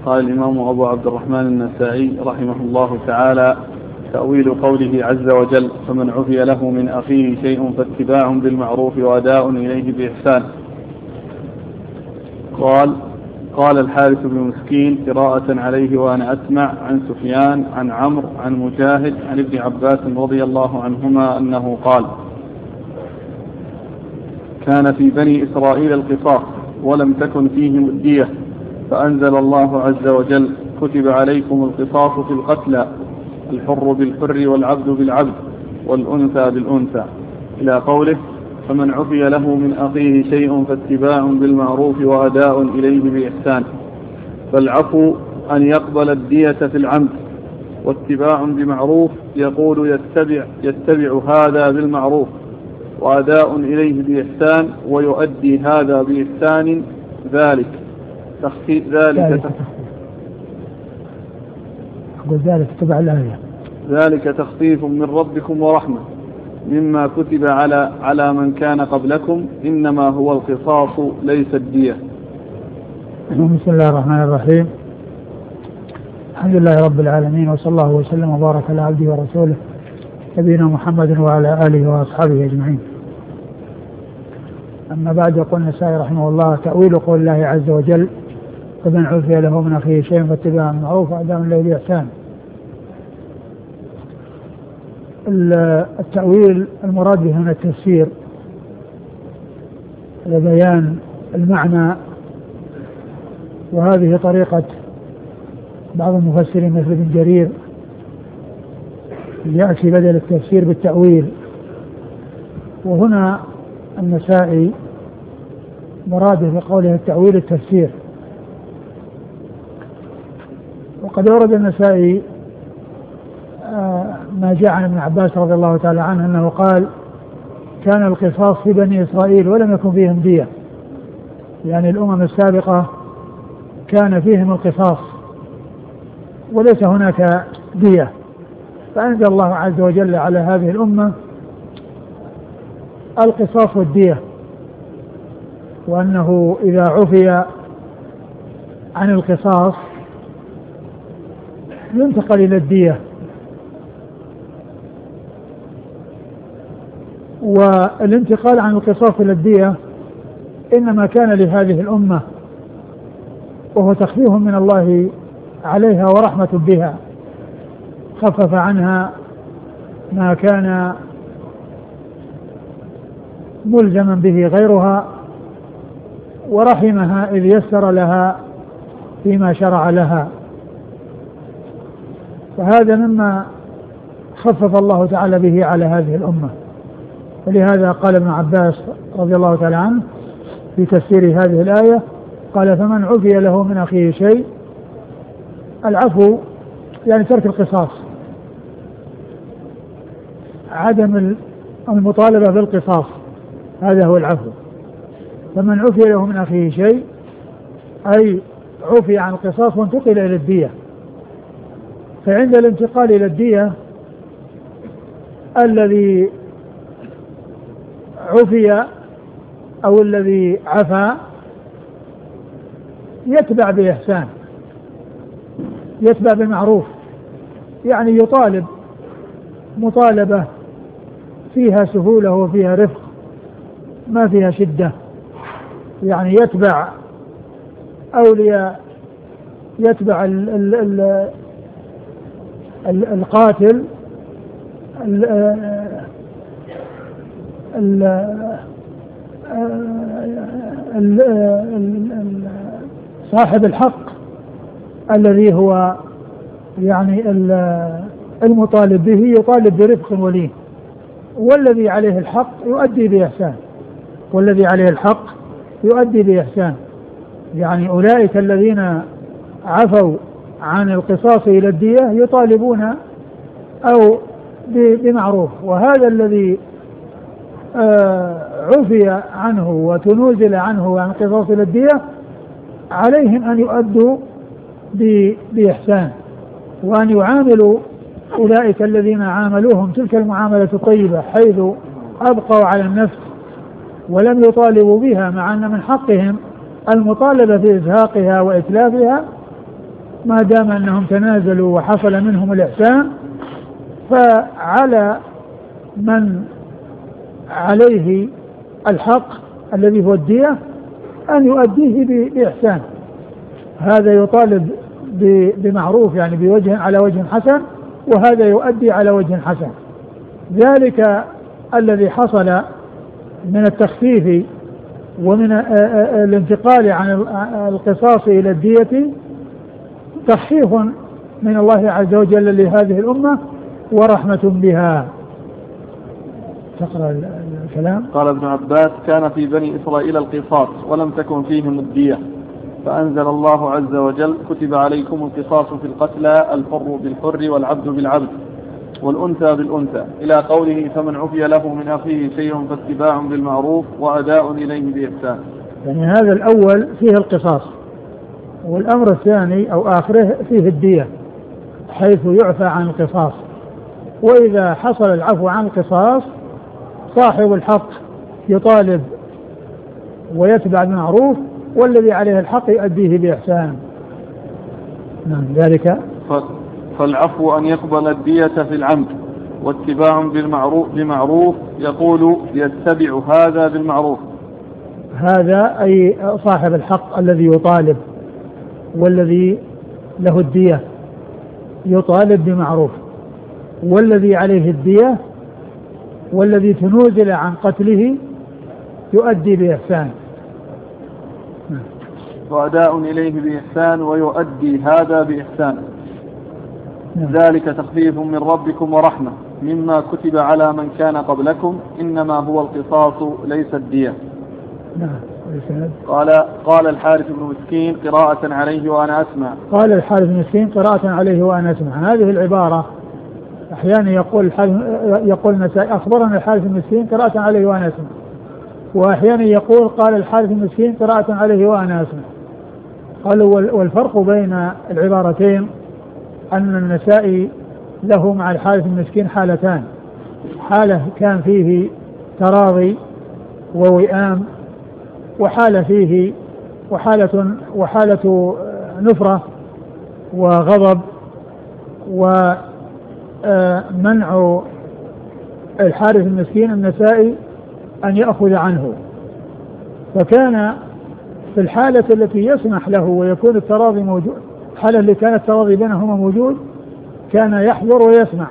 قال الإمام أبو عبد الرحمن النسائي رحمه الله تعالى: تأويل قوله عز وجل: فمن عفي له من أخيه شيء فاتباع بالمعروف وأداء إليه بإحسان. قال الحارث بن مسكين قراءة عليه وأنا أسمع عن سفيان عن عمرو عن مجاهد عن ابن عباس رضي الله عنهما أنه قال: كان في بني إسرائيل القصاص ولم تكن فيهم الدية، فأنزل الله عز وجل: كتب عليكم القصاص في القتلى، الحر بالحر والعبد بالعبد والأنثى بالأنثى، إلى قوله: فمن عفي له من أخيه شيء فاتباع بالمعروف وأداء إليه بإحسان. فالعفو أن يقبل الدية في العمد، واتباع بمعروف يقول يتبع هذا بالمعروف، وأداء إليه بإحسان ويؤدي هذا بإحسان. ذلك تخفيف من ربكم ورحمة مما كتب على من كان قبلكم، إنما هو القصاص ليس الدية. بسم الله الرحمن الرحيم. الحمد لله رب العالمين، وصلى الله وسلم وبارك على عبده ورسوله نبينا محمد وعلى آله وأصحابه أجمعين. أما بعد، يقول النسائي رحمه الله: تأويل قول الله عز وجل: فمن عفي له من أخيه شيء فاتباع بالمعروف وأداء إليه بإحسان. التأويل المراد به هنا التفسير لبيان المعنى، وهذه طريقة بعض المفسرين مثل ابن جرير يأتي بدل التفسير بالتأويل. وهنا النسائي مراده بقوله التأويل التفسير. وقد ورد النسائي ما جاء عن ابن عباس رضي الله تعالى عنه أنه قال: كان القصاص في بني إسرائيل ولم يكن فيهم دية، يعني الأمم السابقة كان فيهم القصاص وليس هناك دية، فأنزل الله عز وجل على هذه الأمة القصاص والدية، وأنه إذا عفي عن القصاص ينتقل إلى الدية. والانتقال عن القصاص إلى الدية إنما كان لهذه الأمة، وهو تخفيف من الله عليها ورحمة بها، خفف عنها ما كان ملزما به غيرها، ورحمها إذ يسر لها فيما شرع لها. فهذا مما خفف الله تعالى به على هذه الأمة. ولهذا قال ابن عباس رضي الله تعالى عنه في تفسير هذه الآية، قال: فمن عفي له من أخيه شيء. العفو يعني ترك القصاص، عدم المطالبة بالقصاص، هذا هو العفو. فمن عفي له من أخيه شيء أي عفي عن القصاص وانتقل إلى الدية. فعند الانتقال إلى الدية الذي عفي أو الذي عفى يتبع بإحسان، يتبع بالمعروف، يعني يطالب مطالبة فيها سهولة وفيها رفق، ما فيها شدة، يعني يتبع أولياء، يتبع القاتل صاحب الحق الذي هو يعني المطالب به يطالب برفق ولين، والذي عليه الحق يؤدي بإحسان، والذي عليه الحق يؤدي بإحسان. يعني أولئك الذين عفوا عن القصاص إلى الدية يطالبون أو بمعروف، وهذا الذي عفي عنه وتنوزل عنه عن القصاص إلى الدية عليهم أن يؤدوا بإحسان، وأن يعاملوا أولئك الذين عاملوهم تلك المعاملة الطيبة، حيث أبقوا على النفس ولم يطالبوا بها، مع أن من حقهم المطالبة في إزهاقها وإتلافها، ما دام أنهم تنازلوا وحصل منهم الإحسان، فعلى من عليه الحق الذي هو الدية أن يؤديه بإحسان. هذا يطالب بمعروف يعني بوجه على وجه حسن، وهذا يؤدي على وجه حسن. ذلك الذي حصل من التخفيف ومن الانتقال عن القصاص إلى الدية تخفيف من الله عز وجل لهذه الأمة ورحمة بها. تقرأ الكلام. قال ابن عباس: كان في بني إسرائيل القصاص ولم تكن فيهم الدية، فأنزل الله عز وجل: كتب عليكم القصاص في القتلى، الحر بالحر والعبد بالعبد والأنثى بالأنثى، إلى قوله: فمن عفي له من أخيه شيء فاتباع بالمعروف وأداء إليه بإحسان. يعني هذا الأول فيه القصاص، والأمر الثاني أو آخره فيه الدية، حيث يعفى عن القصاص. وإذا حصل العفو عن القصاص صاحب الحق يطالب ويتبع بالمعروف، والذي عليه الحق يؤديه بإحسان. نعم ذلك. فالعفو أن يقبل الدية في العمد، واتباع بمعروف يقول: يتبع هذا بالمعروف. هذا أي صاحب الحق الذي يطالب والذي له الدية يطالب بمعروف، والذي عليه الدية والذي تنوزل عن قتله يؤدي بإحسان. وأداء إليه بإحسان ويؤدي هذا بإحسان. ذلك تخفيف من ربكم ورحمة مما كتب على من كان قبلكم، إنما هو القصاص ليس الدية. قال الحارث بن مسكين قراءة عليه وأنا أسمع. قال الحارث بن مسكين قراءة عليه وأنا أسمع. هذه العبارة أحيانا يقول النسائي: أخبرنا الحارث بن مسكين قراءة عليه وأنا أسمع، وأحيانا يقول: قال الحارث بن مسكين قراءة عليه وأنا أسمع. قالوا: والفرق بين العبارتين أن النسائي له مع الحارث بن مسكين حالتان: حالة كان فيه تراضي ووئام، وحالة فيه وحالة نفرة وغضب ومنع الحارث المسكين النسائي أن يأخذ عنه. فكان في الحالة التي يسمح له ويكون التراضي موجود، الحالة اللي كانت التراضي بينهما موجود، كان يحضر ويسمع،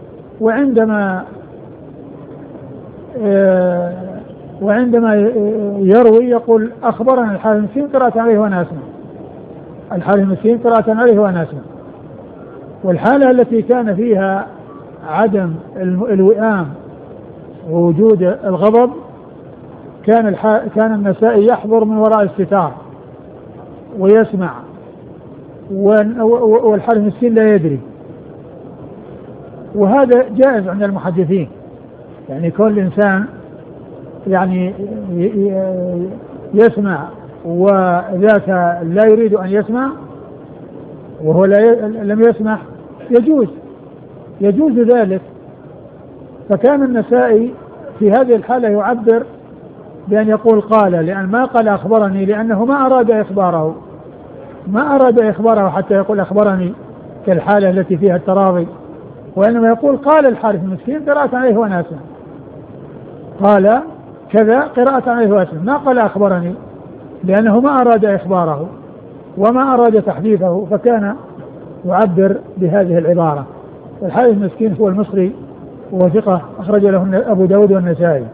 وعندما يروي يقول: أخبرنا الحارث المسكين قراءة عليه وأنا أسمع. الحارث المسكين قراءة عليه وأنا أسمع. والحالة التي كان فيها عدم الوئام ووجود الغضب كان النسائي يحضر من وراء الستار ويسمع، والحارث المسكين لا يدري. وهذا جائز عند المحدثين، يعني كل إنسان يعني يسمع وذاك لا يريد أن يسمع وهو لم يسمح، يجوز ذلك. فكان النسائي في هذه الحالة يعبر بأن يقول قال، لأن ما قال أخبرني، لأنه ما أراد إخباره حتى يقول أخبرني كالحالة التي فيها التراضي، وإنما يقول: قال الحارث المسكين قراءة عليه وأنا أسمع. قال كذا قراءة عليه وأنا أسمع، ما قال أخبرني، لأنه ما أراد إخباره وما أراد تحديثه، فكان يعبر بهذه العبارة. الحارث المسكين هو المصري وهو ثقة، أخرج له أبو داود والنسائي.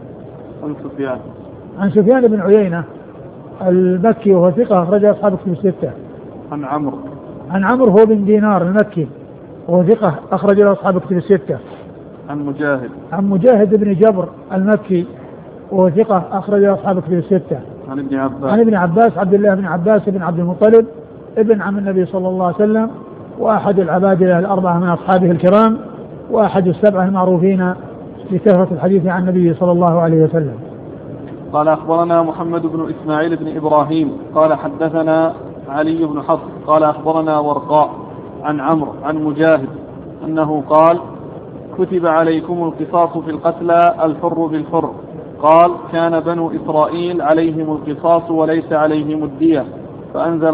عن سفيان بن عيينة المكي وهو ثقة، أخرج أصحاب كتب الستة. عن عمرو هو بن دينار المكي وهو ثقة، أخرج له أصحاب كتب الستة. عن مجاهد بن جبر المكي وهو ثقة، أخرج له أصحاب كتب الستة. عن ابن عباس عبد الله بن عباس بن عبد المطلب ابن عم النبي صلى الله عليه وسلم، وأحد العبادلة الأربعة من أصحابه الكرام، وأحد السبعة المعروفين بكثرة الحديث عن النبي صلى الله عليه وسلم. قال: أخبرنا محمد بن إسماعيل بن إبراهيم قال: حدثنا علي بن حفص قال: أخبرنا ورقاء عن عمرو عن مجاهد أنه قال: كتب عليكم القصاص في القتلى، الحر بالحر. قال: كان بنو إسرائيل عليهم القصاص وليس عليهم الدية، فأنزل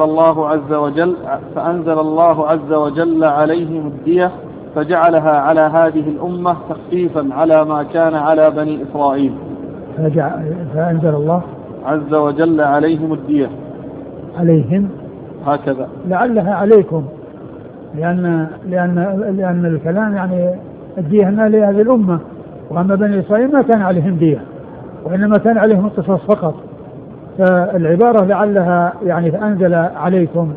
الله عز وجل عليهم الدية فجعلها على هذه الأمة تخفيفا على ما كان على بني إسرائيل. فأنزل الله عز وجل عليهم الدية عليهم هكذا لعلها عليكم، لأن الكلام يعني الدية لهذه الأمة، وأما بني إسرائيل ما كان عليهم دية وإنما كان عليهم القصاص فقط. فالعبارة لعلها يعني فأنزل عليكم،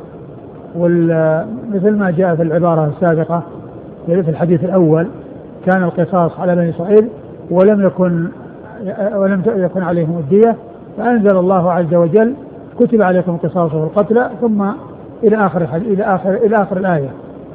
مثل ما جاء في العبارة السابقة في الحديث الأول كان القصاص على بني إسرائيل ولم يكن عليهم الدية، فأنزل الله عز وجل كتب عليكم القصاص في القتلى ثم إلى آخر الآية.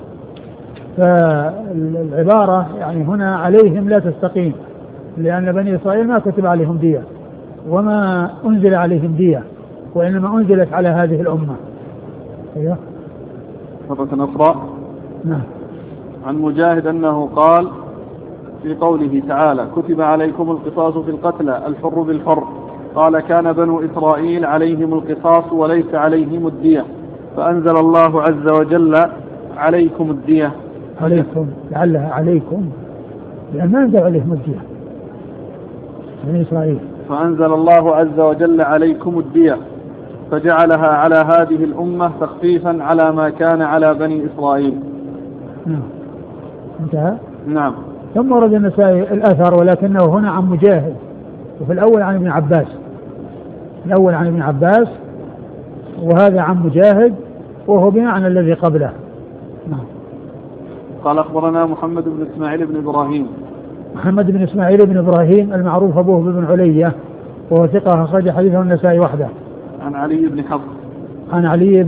فالعبارة يعني هنا عليهم لا تستقيم، لأن بني إسرائيل ما كتب عليهم دية وما أنزل عليهم دية، وإنما أنزلت على هذه الأمة. أيوه مرة أخرى. نعم. عن مجاهد أنه قال في قوله تعالى كتب عليكم القصاص في القتلى الحر بالحر، قال كان بنو إسرائيل عليهم القصاص وليس عليهم الدية، فأنزل الله عز وجل عليكم الدية. عليكم لعلها عليكم، لأن ما أنزل عليهم الدية بني إسرائيل. فأنزل الله عز وجل عليكم الدية فجعلها على هذه الأمة تخفيفا على ما كان على بني إسرائيل. نعم. انتهى. نعم. ثم ورد النسائي الأثر ولكنه هنا عن مجاهد، وفي الأول عن ابن عباس، الأول عن ابن عباس وهذا عن مجاهد وهو بمعنى الذي قبله. نعم. قال أخبرنا محمد بن إسماعيل بن إبراهيم. محمد بن إسماعيل بن إبراهيم المعروف أبوه بن علية وهو ثقة أخرج حديثه النسائي وحده. عن علي بن حفص. عن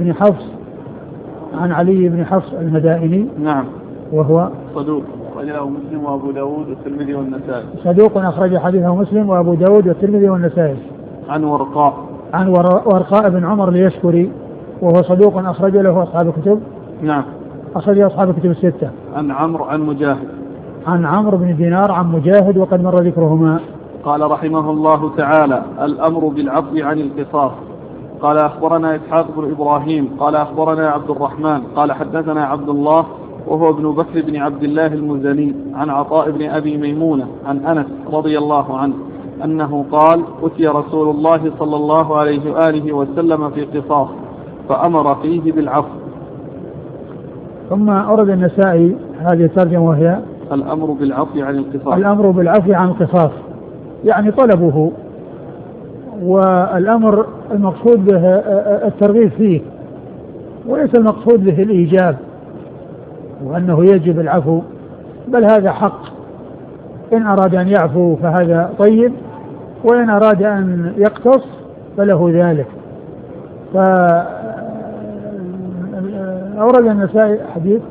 علي بن حفص المدائني. نعم. وهو صدوق أخرجه مسلم وأبو داود والترمذي والنسائي. صدوق أخرج حديثه مسلم وأبو داود والترمذي والنسائي. عن ورقاء. عن ورقاء بن عمر اليشكري وهو صدوق أخرج له أصحاب الكتب. نعم. أخرج أصحاب الكتب الستة. عن عمرو عن مجاهد. عن عمرو بن دينار عن مجاهد وقد مر ذكرهما. قال رحمه الله تعالى الأمر بالعفو عن القصاص. قال أخبرنا إسحاق بن إبراهيم قال أخبرنا عبد الرحمن قال حدثنا عبد الله وهو ابن بكر بن عبد الله المزني عن عطاء بن أبي ميمونة عن أنس رضي الله عنه أنه قال أتي رسول الله صلى الله عليه وآله وسلم في قصاص فأمر فيه بالعفو. ثم أورد النسائي هذه الترجمة وهي الأمر بالعفو عن القصاص. الأمر بالعفو عن القصاص يعني طلبه، والأمر المقصود به الترغيب فيه وليس المقصود به الإيجاب وأنه يجب العفو، بل هذا حق، إن أراد أن يعفو فهذا طيب، وإن أراد أن يقتص فله ذلك. فأورد النسائي حديث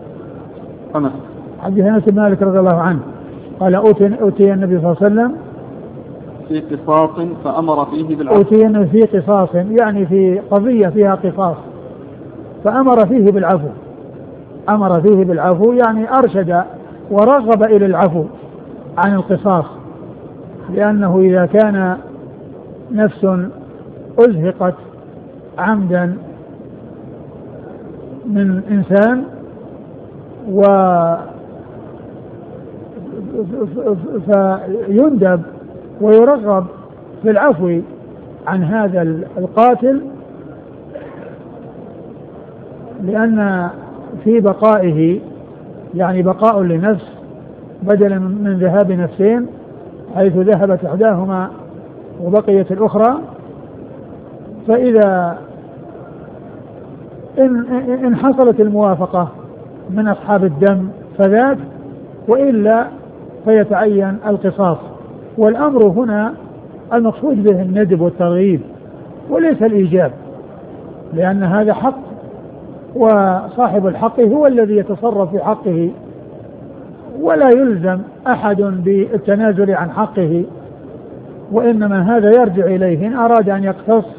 أنس بن مالك رضي الله عنه قال أوتي النبي صلى الله عليه وسلم في قصاص فأمر فيه بالعفو. أوتي في قصاص يعني في قضية فيها قصاص فأمر فيه بالعفو. أمر فيه بالعفو يعني أرشد ورغب إلى العفو عن القصاص، لأنه إذا كان نفس أزهقت عمدا من إنسان فيندب ويرغب في العفو عن هذا القاتل، لأن في بقائه يعني بقاء لنفس بدلا من ذهاب نفسين، حيث ذهبت إحداهما وبقيت الأخرى. فإذا إن حصلت الموافقة من أصحاب الدم فذاك، وإلا فيتعين القصاص. والأمر هنا المقصود به الندب والترغيب وليس الإيجاب، لأن هذا حق، وصاحب الحق هو الذي يتصرف في حقه، ولا يلزم أحد بالتنازل عن حقه، وإنما هذا يرجع إليه، إن أراد أن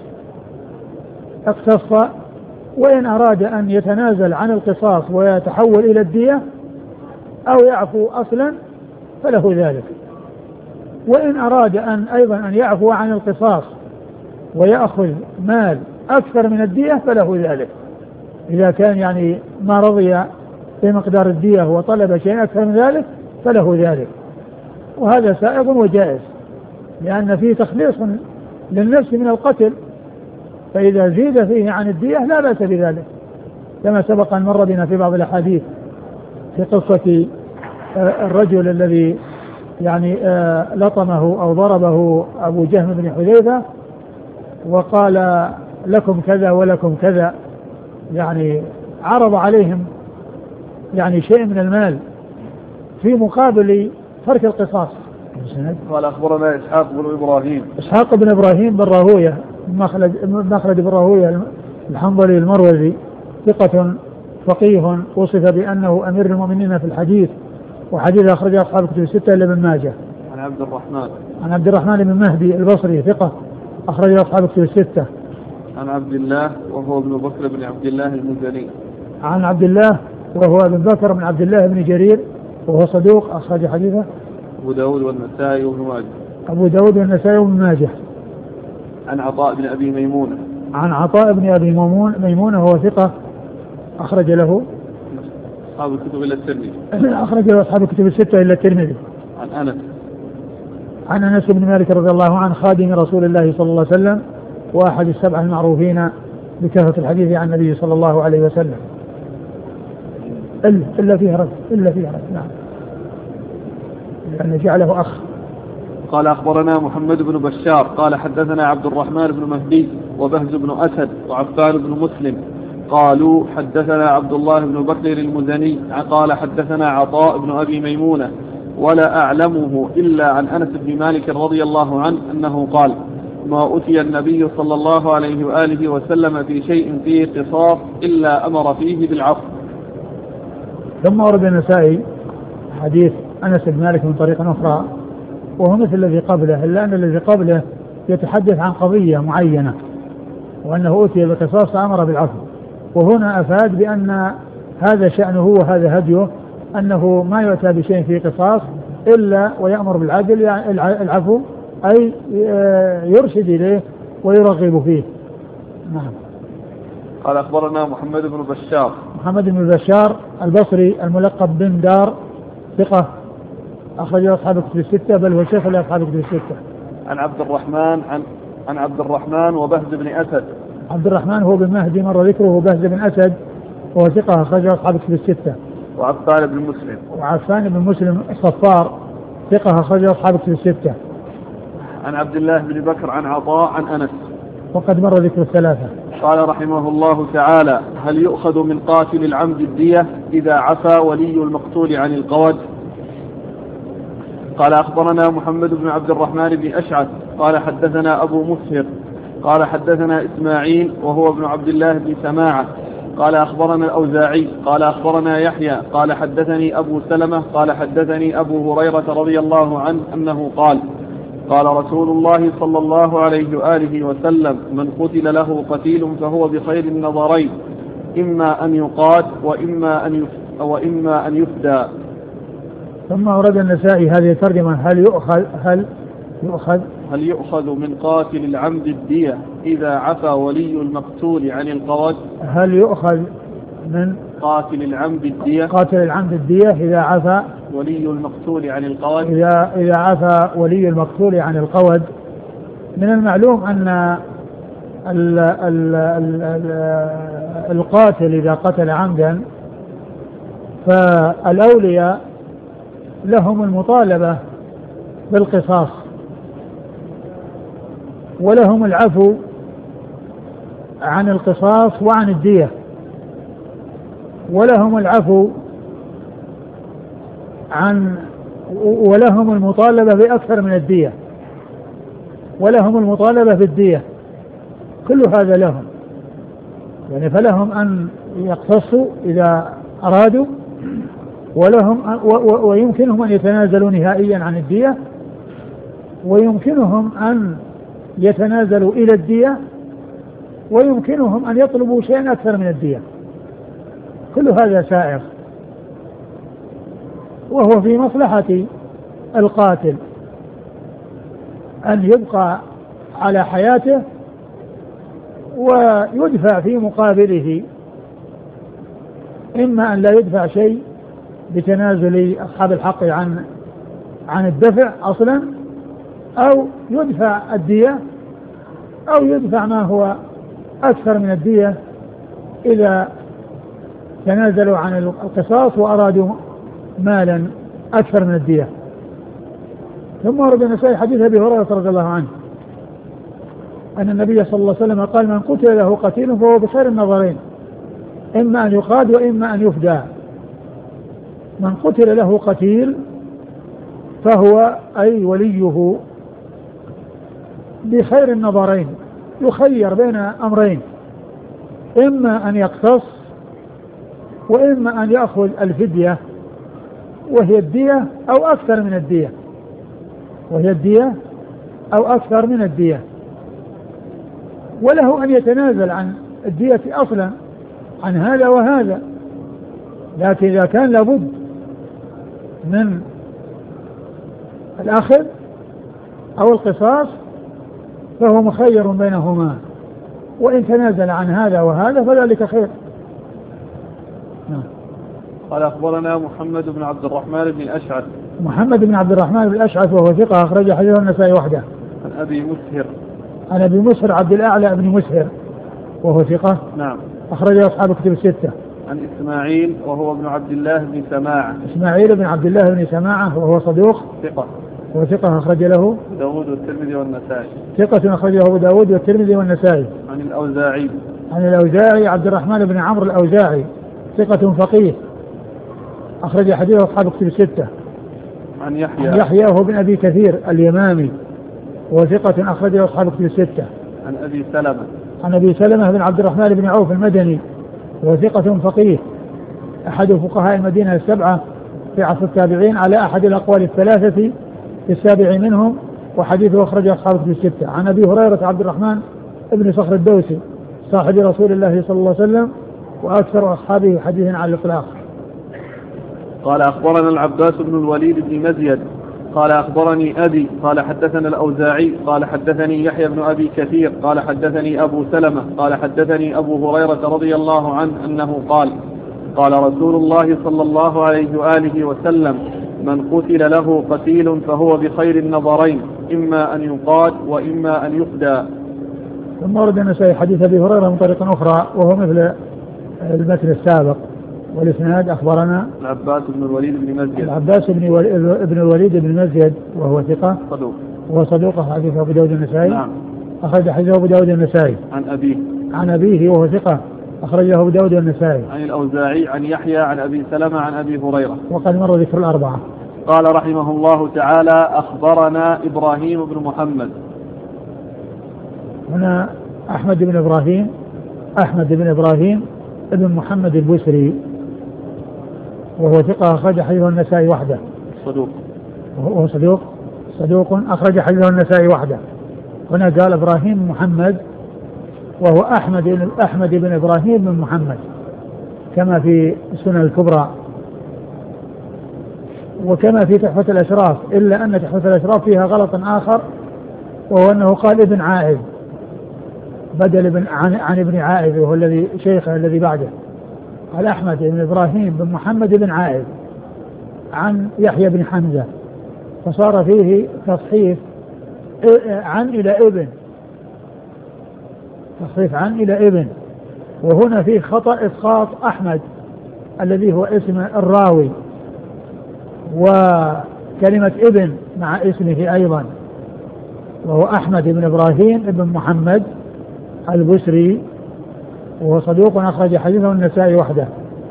اقتص، وإن أراد أن يتنازل عن القصاص ويتحول إلى الدية أو يعفو أصلا فله ذلك. وإن أراد أيضا أن يعفو عن القصاص ويأخذ مال أكثر من الدية فله ذلك، إذا كان يعني ما رضي بمقدار الدية وطلب شيء أكثر من ذلك فله ذلك، وهذا سائغ وجائز، لأن فيه تخليص للنفس من القتل، فإذا زيد فيه عن الدية لا بأس بذلك، كما سبق أن مر بنا في بعض الأحاديث في قصة الرجل الذي يعني لطمه أو ضربه أبو جهم بن حذيفة وقال لكم كذا ولكم كذا، يعني عرض عليهم يعني شيء من المال في مقابل ترك القصاص. قال أخبرنا إسحاق بن إبراهيم بن راهوية مخلد بن راهوية الحنظلي المروزي، ثقة فقيه وصف بأنه أمير المؤمنين في الحديث، وحديث أخرجه أصحاب الكتب الستة إلا ابن ماجه. عن عبد الرحمن بن مهدي البصري ثقة أخرجه أصحاب الكتب الستة. عن عبد الله وهو ابن بكر بن عبد الله المزني. عن عبد الله وهو ابن بكر بن عبد الله بن جرير وهو صدوق أخرج حديثه أبو داود والنسائي وابن ماجه. أبو داود والنسائي وابن ماجه. عن عطاء بن أبي ميمونة. عن عطاء بن أبي ميمونة وهو ثقة أخرج له أصحاب الكتب إلا الترمذي. أخرج له أصحاب الكتب الستة إلا الترمذي. عن أنس بن مالك رضي الله عنه خادم رسول الله صلى الله عليه وسلم وأحد السبع المعروفين بكثرة الحديث عن النبي صلى الله عليه وسلم. إلا فيه رد نعم، لأن جعله أخ. قال أخبرنا محمد بن بشار قال حدثنا عبد الرحمن بن مهدي وبهز بن أسد وعفان بن مسلم قالوا حدثنا عبد الله بن بكر المزني قال حدثنا عطاء بن أبي ميمونة ولا أعلمه إلا عن أنس بن مالك رضي الله عنه أنه قال ما أتي النبي صلى الله عليه وآله وسلم في شيء فيه قصاص إلا أمر فيه بالعفو. ثم ورد النسائي حديث أنس بن مالك من طريق أخرى وهو مثل الذي قبله، إلا أن الذي قبله يتحدث عن قضية معينة وأنه أتي بقصاص أمر بالعفو، وهنا أفاد بأن هذا شأنه وهذا هديه، أنه ما يؤتى بشيء فيه قصاص إلا ويأمر بالعدل يعني العفو، أي يرشد إليه ويرغب فيه. نعم. قال أخبرنا محمد بن بشار البصري الملقب بن دار ثقة أخرجه أصحاب الكتب الستة بل هو شيخ لأصحاب الكتب الستة. عن عبد الرحمن وبهز بن أسد. عبد الرحمن هو بن مهدي مر ذكره وبهز بن أسد وهو ثقة أخرجه أصحاب الكتب الستة. وعفان بن مسلم الصفار ثقة أخرجه أصحاب الكتب الستة. عن عبد الله بن بكر عن عطاء عن أنس وقد مر ذكر الثلاثة. قال رحمه الله تعالى هل يؤخذ من قاتل العمد الدية إذا عفى ولي المقتول عن القود؟ قال أخبرنا محمد بن عبد الرحمن بن أشعث قال حدثنا أبو مسهر قال حدثنا إسماعيل وهو ابن عبد الله بن سماعة قال أخبرنا الأوزاعي قال أخبرنا يحيى قال حدثني أبو سلمة قال حدثني أبو هريرة رضي الله عنه أنه قال رسول الله صلى الله عليه وآله وسلم من قتل له قتيل فهو بخير النظرين إما أن يقاد وإما أن يفدى. ثم أورد النسائي هذه الترجمة هل يؤخذ من قاتل العمد الدية إذا عفى ولي المقتول عن القود؟ هل يؤخذ من قاتل العمد الدية إذا عفى ولي المقتول عن القود؟ إذا عفى ولي المقتول عن القود. من المعلوم أن القاتل إذا قتل عمدا فالأولياء لهم المطالبة بالقصاص ولهم العفو عن القصاص وعن الدية، ولهم العفو ولهم المطالبة بأكثر من الدية، ولهم المطالبة بالدية، كل هذا لهم، يعني فلهم أن يقتصوا إذا أرادوا، ويمكنهم أن يتنازلوا نهائيا عن الدية، ويمكنهم أن يتنازلوا إلى الدية، ويمكنهم أن يطلبوا شيئا أكثر من الدية، كل هذا سائغ، وهو في مصلحة القاتل أن يبقى على حياته ويدفع في مقابله، إما أن لا يدفع شيء بتنازل أصحاب الحق عن الدفع أصلا، أو يدفع الدية، أو يدفع ما هو أكثر من الدية إذا تنازلوا عن القصاص وأرادوا مالا أكثر من الدية. ثم ورد النسائي حديث أبي هريرة رضي الله عنه أن النبي صلى الله عليه وسلم قال: من قتل له قتيل فهو بخير النظرين، إما أن يقاد وإما أن يفدى. من قتل له قتيل فهو أي وليه بخير النظرين، يخير بين أمرين: إما أن يقتص وإما أن يأخذ الفدية وهي الدية أو أكثر من الدية، وله أن يتنازل عن الدية أصلا عن هذا وهذا، لكن إذا كان لابد من الأخذ أو القصاص فهو مخير بينهما، وإن تنازل عن هذا وهذا فذلك خير. قال أخبرنا محمد بن عبد الرحمن بن الأشعث. محمد بن عبد الرحمن بن الأشعث وهو ثقة أخرج حديثه النسائي وحده. عن أبي مسهر عبد الأعلى بن مسهر وهو ثقة. نعم. أخرجه أصحاب الكتب الستة. عن إسماعيل وهو ابن عبد الله بن سماعة. إسماعيل بن عبد الله بن سماعة وهو صدوق. ثقة. وهو ثقة أخرج له داود والترمذي والنسائي. ثقة أخرجه أبو داود والترمذي والنسائي. عن الأوزاعي عبد الرحمن بن عمرو الأوزاعي ثقة فقيه أخرج حديثه أصحاب الكتب الستة. عن يحيى وهو بن أبي كثير اليمامي وثقة أخرجه أصحاب الكتب الستة. عن أبي سلمة بن عبد الرحمن بن عوف المدني وثقة فقيه أحد فقهاء المدينة السبعة في عصر التابعين على أحد الأقوال الثلاثة في السابع منهم، وحديثه أخرجه أصحاب الكتب الستة. عن أبي هريرة عبد الرحمن بن صخر الدوسي صاحب رسول الله صلى الله عليه وسلم وأكثر أصحابه حديثا على الإطلاق. قال أخبرنا العباس بن الوليد بن مزيد قال أخبرني أبي قال حدثنا الأوزاعي قال حدثني يحيى بن أبي كثير قال حدثني أبو سلمة قال حدثني أبو هريرة رضي الله عنه أنه قال: قال رسول الله صلى الله عليه وآله وسلم: من قتل له قتيل فهو بخير النظرين، إما أن يقاد وإما أن يفدى. ثم ورد النسائي حديث أبي هريرة من طريق أخرى وهو مثل المثل السابق، والإسناد أخبرنا العباس بن الوليد بن الوليد بن مزيد وهو ثقة صدوق حديث أبو داود النسائي. نعم. أخرج حديث أبو داود النسائي. عن أبيه وهو ثقة أخرجه أبو داود النسائي. عن الأوزاعي عن يحيى عن أبي سلمة عن أبي هريرة. وقد مر ذكر الأربعة. قال رحمه الله تعالى: أخبرنا إبراهيم بن محمد. هنا أحمد بن إبراهيم ابن محمد البسري وهو ثقة أخرج حديثه النسائي وحده. وهو صدوق أخرج حديثه النسائي وحده. هنا قال إبراهيم محمد وهو أحمد بن إبراهيم بن محمد كما في السنن الكبرى وكما في تحفة الأشراف، إلا أن تحفة الأشراف فيها غلط آخر، وهو أنه قال ابن عائذ بدل عن ابن عائذ وهو الذي شيخه الذي بعده. قال أحمد بن إبراهيم بن محمد بن عائذ عن يحيى بن حمزة، فصار فيه تصحيف عن إلى ابن، وهنا فيه خطأ إسقاط أحمد الذي هو اسم الراوي وكلمة ابن مع اسمه أيضا، وهو أحمد بن إبراهيم بن محمد البسري وهو صدوق أخرج حديثه النسائي وحده.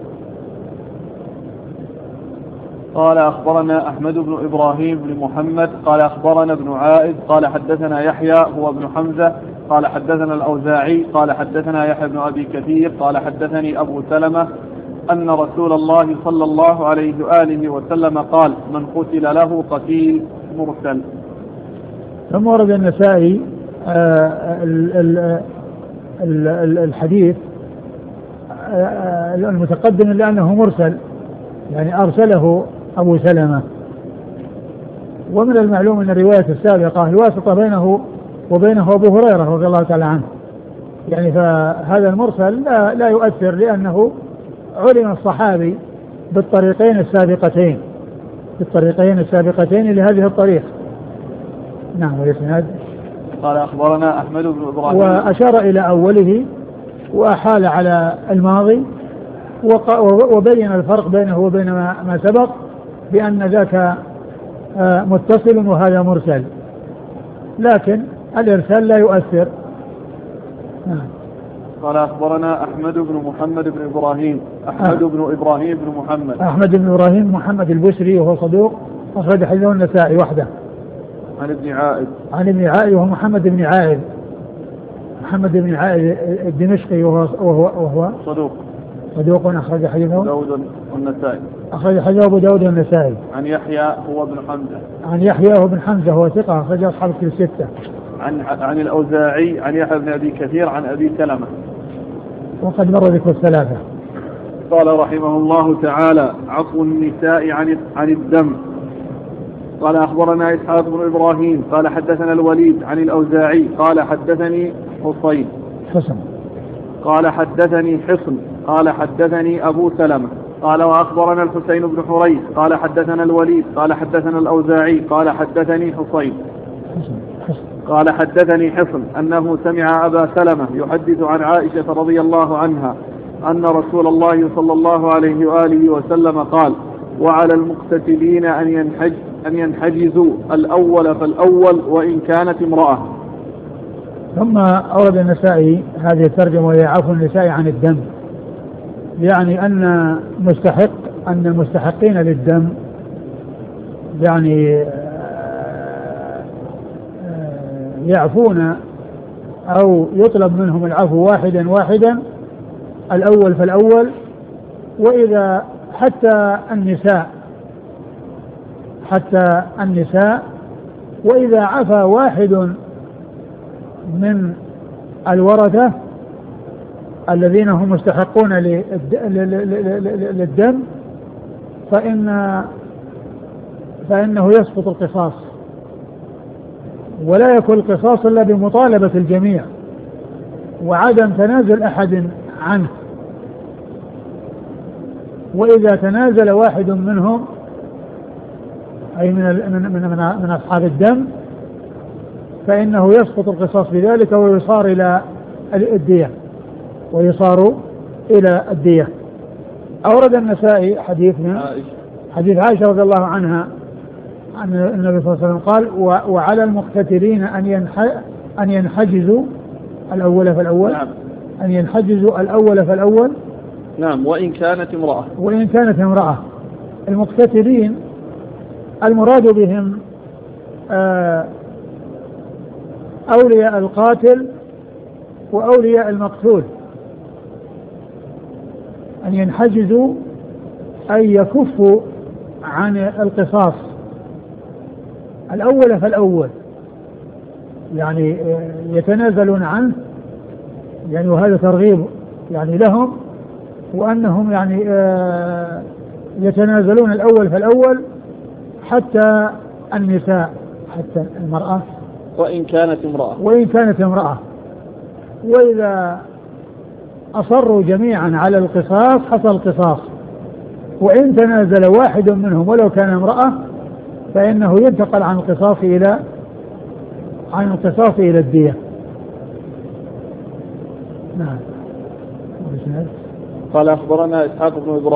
قال أخبرنا أحمد بن إبراهيم بن محمد قال أخبرنا ابن عائذ قال حدثنا يحيى هو ابن حمزة قال حدثنا الأوزاعي قال حدثنا يحيى بن أبي كثير قال حدثني أبو سلمة أن رسول الله صلى الله عليه وآله وسلم قال: من قتل له قتيل مرسل. ثم ورد النسائي الحديث المتقدم لأنه مرسل، يعني أرسله أبو سلمة. ومن المعلوم أن الرواية السابقة الواسطة بينه وبينه أبو هريرة رضي الله تعالى عنه، يعني فهذا المرسل لا يؤثر، لأنه علم الصحابي بالطريقين السابقتين لهذه الطريق. نعم. والإسناد قال أخبرنا أحمد بن إبراهيم، وأشار إلى أوله وأحال على الماضي وبين الفرق بينه وبين ما سبق بأن ذاك متصل وهذا مرسل، لكن الإرسال لا يؤثر. قال أخبرنا أحمد بن محمد بن إبراهيم، أحمد بن إبراهيم بن محمد، أحمد بن إبراهيم محمد البشري وهو صدوق أخرج حديثه النسائي وحده. عن ابن عائد وهو محمد بن عائد الدمشقي وهو صدوق أخرج حديثه داود والنسائي، أخرج حديثه أبو داود والنسائي. عن يحيى هو بن حمزة هو ثقة أخرج أصحاب الكتب الستة. عن الأوزاعي عن يحيى بن أبي كثير عن أبي سلمة، وقد مر ذكر الثلاثة. قال رحمه الله تعالى: عفو النساء عن الدم. قال أخبرنا إسحاق بن إبراهيم قال حدثنا الوليد عن الأوزاعي قال حدثني حسن قال حدثني حصن قال حدثني أبو سلمة قال وأخبرنا الحسين بن حريث قال حدثنا الوليد قال حدثنا الأوزاعي قال حدثني حصن أنه سمع أبا سلمة يحدث عن عائشة رضي الله عنها أن رسول الله صلى الله عليه وآله وسلم قال: وعلى المقتتلين أن ينحجزوا الأول فالأول وإن كانت امرأة. ثم أورد النسائي هذه الترجمة وهي عفو النساء عن الدم، يعني أن المستحقين للدم يعني يعفون أو يطلب منهم العفو واحدا الأول فالأول، وإذا حتى النساء وإذا عفى واحد من الورثة الذين هم مستحقون للدم فإنه يسقط القصاص، ولا يكون القصاص إلا بمطالبة الجميع وعدم تنازل أحد عنه. وإذا تنازل واحد منهم أي من أصحاب الدم فإنه يسقط القصاص بذلك ويصار إلى الدية. أورد النسائي حديث عائشة رضي الله عنها أن النبي صلى الله عليه وسلم قال: وعلى المقتتلين أن ينحجزوا الأول فالأول. نعم. أن ينحجزوا الأول فالأول. نعم. وإن كانت امرأة. المقتتلين المراد بهم أولياء القاتل وأولياء المقتول. أن ينحجزوا أي يكفوا عن القصاص الأول فالأول، يعني يتنازلون عنه، يعني وهذا ترغيب يعني لهم، وأنهم يعني يتنازلون الأول فالأول حتى النساء، حتى المرأة وإن كانت امرأة. وإذا أصروا جميعا على القصاص حصل القصاص، وإن تنازل واحد منهم ولو كان امرأة فإنه ينتقل عن القصاص إلى الدية. نعم. قال أخبرنا إسحاق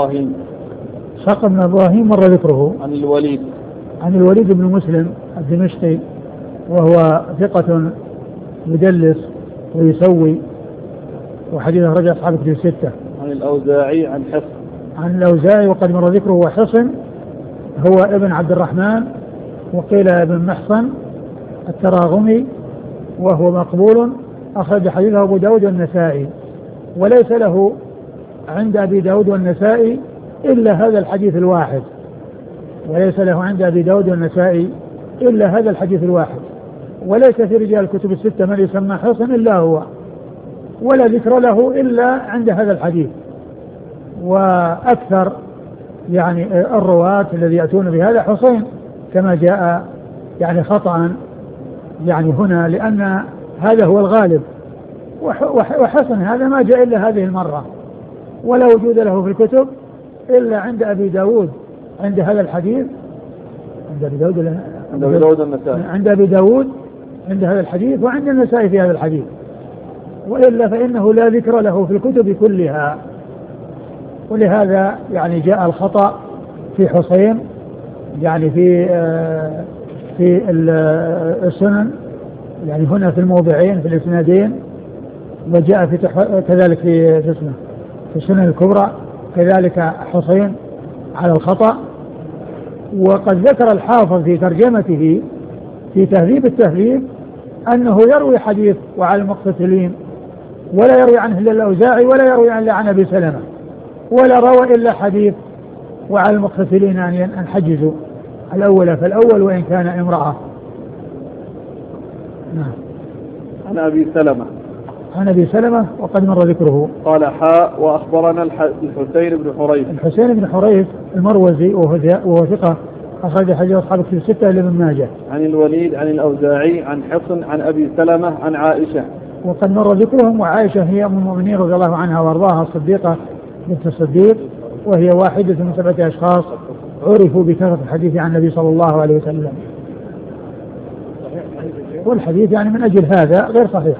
بن إبراهيم مر ذكره. عن الوليد بن مسلم الدمشقي وهو ثقة يدلس ويسوي وحديث رجع أصحاب الكتب الستة. عن الأوزاعي عن الأوزاعي وقد مر ذكره. وحصن هو ابن عبد الرحمن وقيل ابن محصن التراغمي وهو مقبول أخرج حديثه أبو داود والنسائي، وليس له عند أبي داود والنسائي إلا هذا الحديث الواحد، وليس في رجال الكتب الستة من يسمى حصن إلا هو، ولا ذكر له إلا عند هذا الحديث. وأكثر يعني الرواة الذي يأتون بهذا حصين كما جاء يعني خطأ يعني هنا، لأن هذا هو الغالب، وحسن هذا ما جاء إلا هذه المرة، ولا وجود له في الكتب إلا عند أبي داود عند هذا الحديث، عند أبي داود عند هذا الحديث، وعند النسائي في هذا الحديث، وإلا فإنه لا ذكر له في الكتب كلها. ولهذا يعني جاء الخطأ في حسين يعني في السنن، يعني هنا في الموضعين في الإسنادين، وجاء في كذلك في السنن الكبرى كذلك حسين على الخطأ. وقد ذكر الحافظ في ترجمته في تهذيب التهذيب أنه يروي حديث وعلى المقتتلين، ولا يروي عنه إلا الأوزاعي، ولا يروي إلا عن أبي سلمة، ولا روى إلا حديث وعلى المقتتلين أن حجزوا الأول فالأول وإن كان امرأة. نعم. عن أبي سلمة وقد مر ذكره. قال حاء وأخبرنا الحسين بن حريث المروزي وهو ثقة أخرج حديث أصحاب الكتب الستة إلا ابن ماجه. عن الوليد عن الأوزاعي عن حصن عن أبي سلمة عن عائشة وقد مر ذكرهم. وعائشة هي أم المؤمنين رضي الله عنها وارضاها الصديقة بنت الصديق، وهي واحدة من 7 أشخاص عرفوا بكثرة الحديث عن النبي صلى الله عليه وسلم. والحديث يعني من أجل هذا غير صحيح.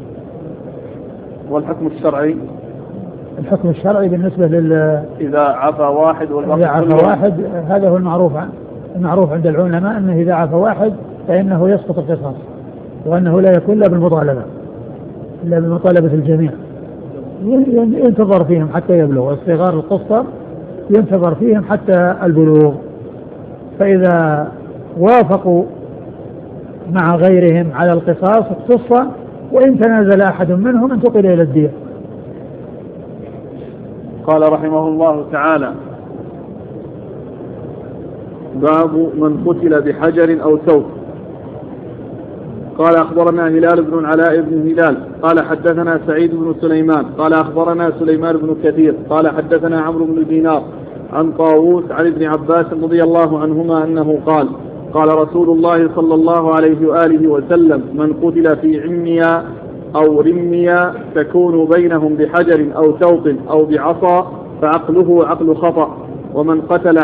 والحكم الشرعي؟ الحكم الشرعي بالنسبة إذا عفى واحد هذا هو المعروف عند العلماء، أنه إذا عفى واحد فإنه يسقط القصاص، وأنه لا يكون إلا بمطالبة الجميع. ينتظر فيهم حتى يبلغ، الصغار القصر ينتظر فيهم حتى البلوغ، فإذا وافقوا مع غيرهم على القصاص اقتص، وإن تنازل أحد منهم انتقل إلى الدية. قال رحمه الله تعالى: باب من قتل بحجر أو ثوب. قال أخبرنا هلال بن علاء بن هلال قال حدثنا سعيد بن سليمان قال أخبرنا سليمان بن كثير قال حدثنا عمرو بن دينار عن طاووس عن ابن عباس رضي الله عنهما أنه قال: قال رسول الله صلى الله عليه وآله وسلم: من قتل في عميا أو رميا تكون بينهم بحجر أو ثوب أو بعصا فعقله عقل خطأ، ومن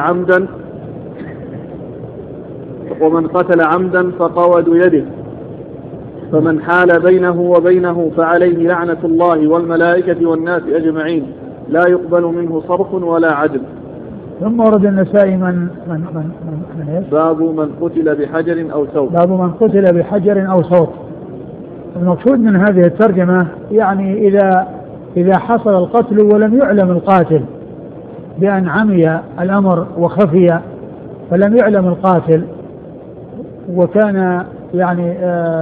قتل عمدا فقود يده، فمن حال بينه وبينه فعليه لعنة الله والملائكة والناس أجمعين، لا يقبل منه صرف ولا عدل. ثم ورد النسائي باب من قتل بحجر أو ثوب. باب من قتل بحجر أو ثوب. المقصود من هذه الترجمة يعني إذا حصل القتل ولم يعلم القاتل، بأن عمي الأمر وخفي فلم يعلم القاتل، وكان يعني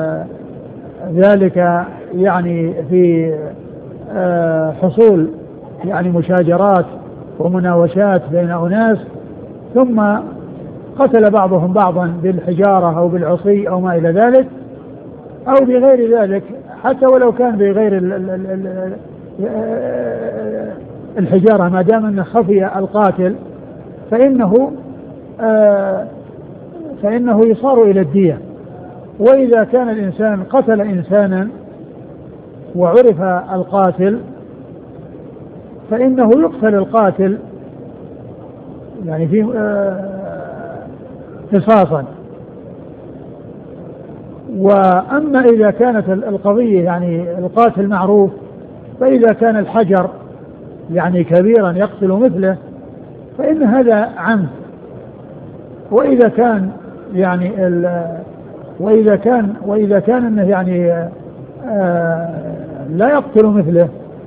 ذلك يعني في حصول يعني مشاجرات ومناوشات بين أناس، ثم قتل بعضهم بعضا بالحجارة أو بالعصي أو ما إلى ذلك أو بغير ذلك، حتى ولو كان بغير الحجارة، ما دام أنه خفي القاتل فإنه يصار إلى الدية. وإذا كان الإنسان قتل إنسانا وعرف القاتل فإنه يقتل القاتل يعني في قصاصا. وأما إذا كانت القضية يعني القاتل معروف، فإذا كان الحجر يعني كبيرا يقتل مثله فإن هذا عمد. وإذا كان يعني وإذا كان أنه يعني لا يقتل مثله،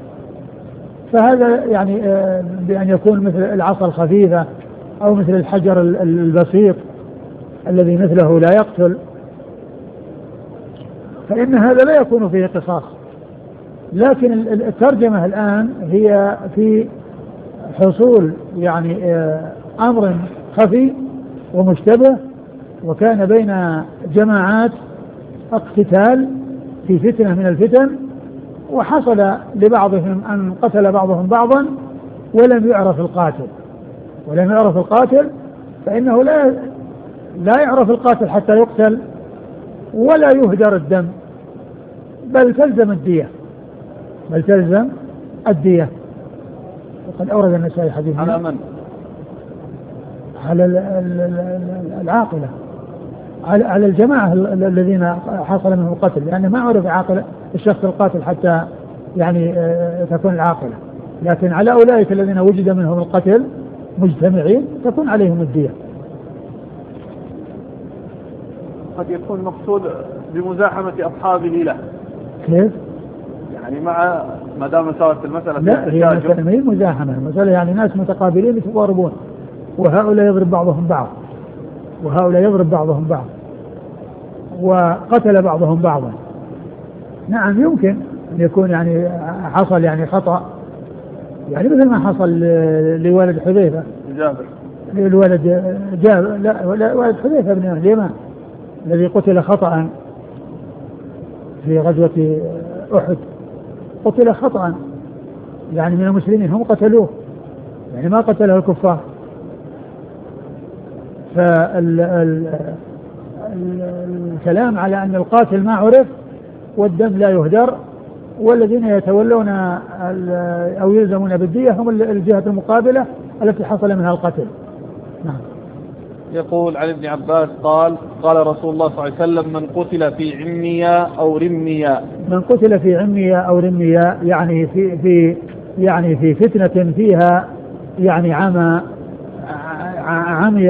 فهذا يعني بأن يكون مثل العصا الخفيفة أو مثل الحجر البسيط الذي مثله لا يقتل، فإن هذا لا يكون فيه قصاص. لكن الترجمة الآن هي في حصول يعني أمر خفي ومشتبه، وكان بين جماعات اقتتال في فتنة من الفتن، وحصل لبعضهم أن قتل بعضهم بعضا ولم يعرف القاتل، فإنه لا يعرف القاتل حتى يقتل ولا يهدر الدم، بل تلزم الدية. بل تلزم الدية. وقد أورد النسائي حديث على من؟ على العاقلة، على الجماعة الذين حصل منهم القتل، لأنه ما عرف عاقل الشخص القاتل حتى يعني تكون العاقلة، لكن على أولئك الذين وجد منهم القتل مجتمعين تكون عليهم الدية. قد يكون مقصود بمزاحمة أصحابه له. كيف؟ يعني ما دام صارت المسألة لا، هي مسألة ما هي مزاحمة، المسألة يعني ناس متقابلين يتضاربون، وهؤلاء يضرب بعضهم بعض وهؤلاء يضرب بعضهم بعض وقتل بعضهم بعضا. نعم يمكن أن يكون يعني حصل يعني خطأ، يعني مثل ما حصل لوالد حذيفة جابر، الولد جابر، لا والد حذيفة بن اليمان الذي قتل خطأ في غزوة أحد، قتل خطأ يعني من المسلمين، هم قتلوه يعني ما قتله الكفار. فالكلام على أن القاتل ما عرف والدم لا يهدر، والذين يتولون أو يلزمون بالدية هم الجهة المقابلة التي حصل منها القتل. نعم. يقول عن ابن عباس قال قال رسول الله صلى الله عليه وسلم: من قتل في عمياء أو رمياء. من قتل في عمياء أو رمياء يعني في فتنة فيها يعني عمي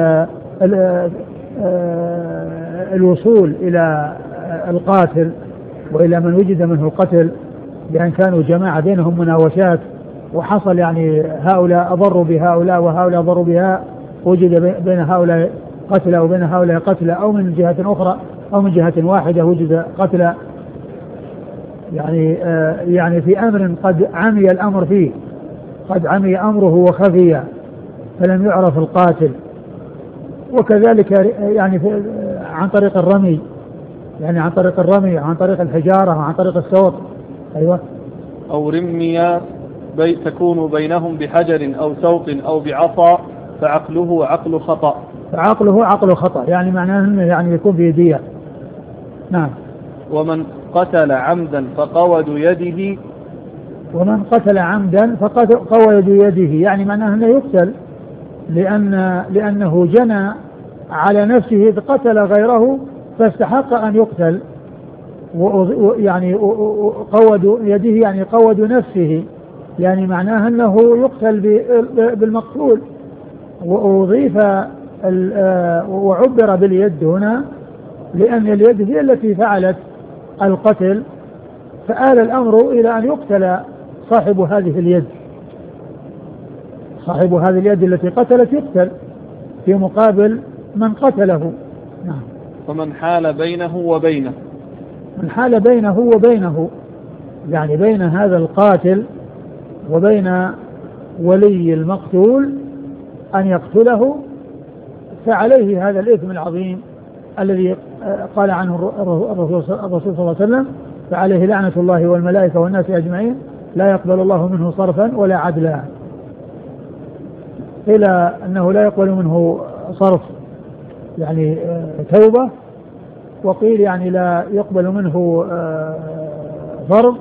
الوصول إلى القاتل وإلى من وجد منه القتل، لأن كانوا جماعة بينهم مناوشات، وحصل يعني هؤلاء أضروا بهؤلاء وهؤلاء أضروا بها، وجد بين هؤلاء قتلى وبين هؤلاء قتلى، أو من جهة أخرى أو من جهة واحدة وجد قتلى، يعني في أمر قد عمي الأمر فيه، قد عمي أمره وخفي فلم يعرف القاتل. وكذلك يعني عن طريق الرمي، يعني عن طريق الرمي، عن طريق الحجارة، عن طريق الصوت. أيوة. أو رمياء تكون بينهم بحجر أو سوط أو بعصا فعقله عقل خطأ. فعقله عقل خطأ يعني معناه أنه يعني يكون في دية. نعم. ومن قتل عمدا فقود يده. ومن قتل عمدا فقود يده يعني معناه أنه يقتل، لأنه جنى على نفسه إذ قتل غيره فاستحق أن يقتل. يعني قود يده يعني قود نفسه، يعني معناه أنه يقتل بالمقتول. وأضيف وعبر باليد هنا لأن اليد هي التي فعلت القتل، فآل الأمر إلى أن يقتل صاحب هذه اليد، صاحب هذه اليد التي قتلت يقتل في مقابل من قتله. نعم. ومن حال بينه وبينه. من حال بينه وبينه يعني بين هذا القاتل وبين ولي المقتول أن يقتله، فعليه هذا الإثم العظيم الذي قال عنه الرسول صلى الله عليه وسلم: فعليه لعنة الله والملائكة والناس أجمعين لا يقبل الله منه صرفا ولا عدلا. قيل أنه لا يقبل منه صرف يعني توبة، وقيل يعني لا يقبل منه فرض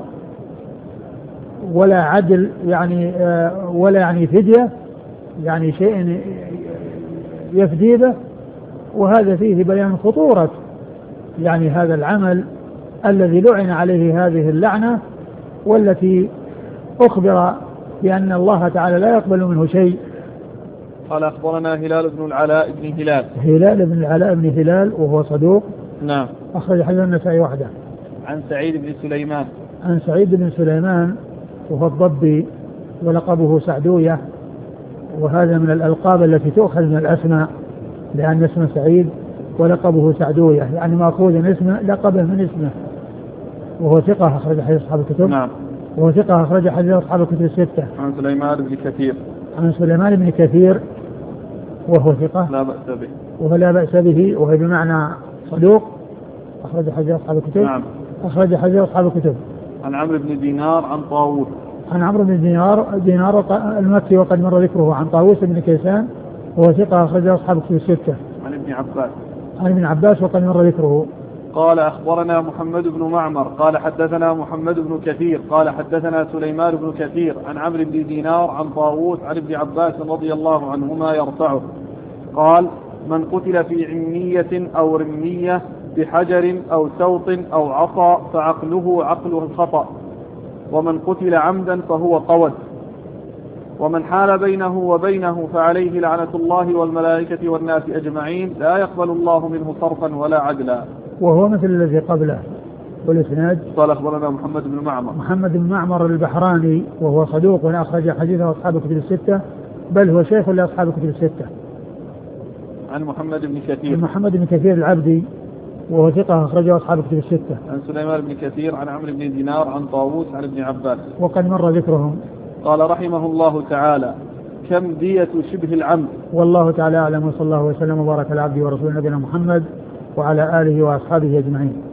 ولا عدل يعني ولا يعني فدية يعني شيء يفدي به. وهذا فيه بيان خطورة يعني هذا العمل الذي لعن عليه هذه اللعنة، والتي أخبر بأن الله تعالى لا يقبل منه شيء. قال أخبرنا هلال بن العلاء بن هلال. هلال بن العلاء بن هلال وهو صدوق. نعم. أخرج حديث النسائي وحده. عن سعيد بن سليمان. عن سعيد بن سليمان وهو الضبي ولقبه سعدوية، وهذا من الألقاب التي تؤخذ من الأسماء، لأن اسمه سعيد ولقبه سعدوية يعني مأخوذ من اسمه لقبه من اسمه. وهو ثقة أخرج حديث أصحاب الكتب. نعم. وهو ثقة أخرج حديث أصحاب الكتب الستة. عن سليمان بن كثير. عن سليمان بن كثير وهو ثقة لا بأس به. وهو لا بأس به، وهو بمعنى صدوق أخرج حديث أصحاب الكتب. نعم. أخرج حديث أصحاب الكتب. عن عمرو بن دينار عن طاووس. عن عمرو بن دينار المكي وقد مر ذكره. عن طاووس بن كيسان وهو ثقة أخرج أصحاب الكتب الستة. عن ابن عباس. عن ابن عباس وقد مر ذكره. قال أخبرنا محمد بن معمر قال حدثنا محمد بن كثير قال حدثنا سليمان بن كثير عن عمرو بن دينار عن طاووس عن ابن عباس رضي الله عنهما يرفعه قال من قتل في عمية أو رمية بحجر أو سوط أو عصا فعقله عقله الخطأ، ومن قتل عمدا فهو قوس، ومن حال بينه وبينه فعليه لعنة الله والملائكة والناس أجمعين لا يقبل الله منه صرفا ولا عدلا. وهو مثل الذي قبله. والإسناد قال أخبرنا محمد بن معمر البحراني وهو صدوق أخرج حديثه أصحاب الكتب الستة، بل هو شيخ لأصحاب الكتب الستة. عن محمد بن كثير العبدي وهو ثقة أخرجه أصحاب الكتب الستة. عن سليمان بن كثير عن عمرو بن دينار عن طاووس عن ابن عباس وقد مر ذكرهم. قال رحمه الله تعالى: كم دية شبه العمد؟ والله تعالى أعلم، وصلى الله وسلم وبارك على عبده ورسوله نبينا محمد وعلى آله وأصحابه أجمعين.